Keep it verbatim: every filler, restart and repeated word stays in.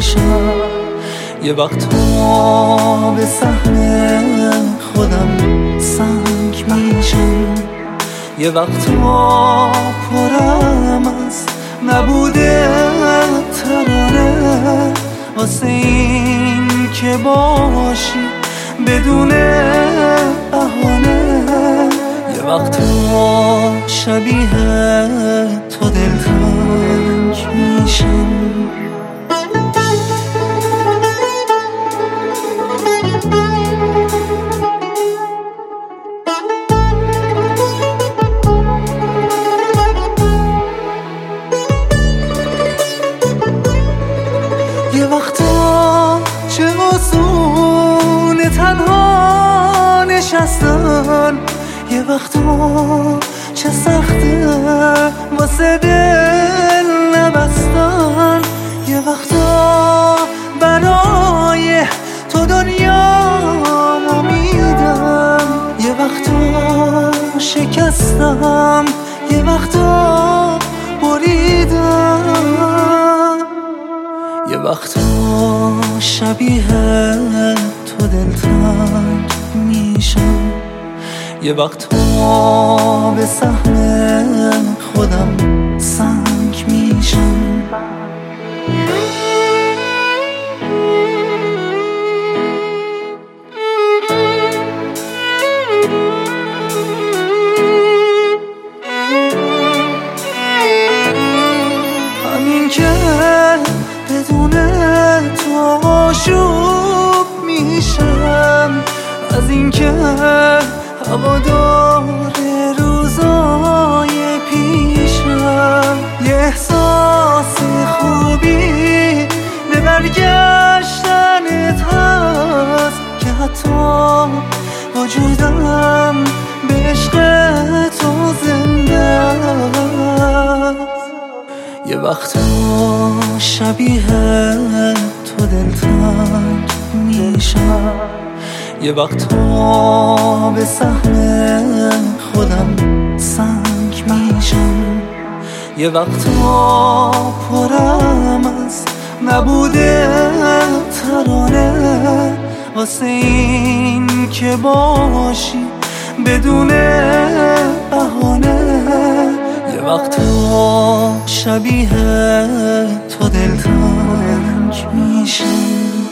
میشم. یه وقتا به سهم خودم سنگ میشم. یه وقتا پرم از نبوده ترانه واسه این که باشی بدون بهانه. یه وقتا شبیه تو دلتنگ میشم. یه وقتا چه آسونه تنها نشستن، یه وقتا چه سخته واسه دل نبستن. یه وقتا برای تو دنیامو میدم، یه وقتا شکستم، یه وقتا بریدم. یه وقتا شبیه تو دلتنگ میشم. یه وقتا به سهم خودم سنگ میشم. همین که بدون تو آشوب میشم، از این که هوادار روزای پیشم. یه احساس خوبی به برگشتنت هست که حتی وجودم به عشق تو زنده است. یه وقتا شبیه تو دلتنگ میشم. یه وقتا به سهم خودم سنگ میشم. یه وقتا پرم از نبوده ترانه واسه این که باشی بدون بهانه. یه وقتا شبیه تو دلتنگ میشم.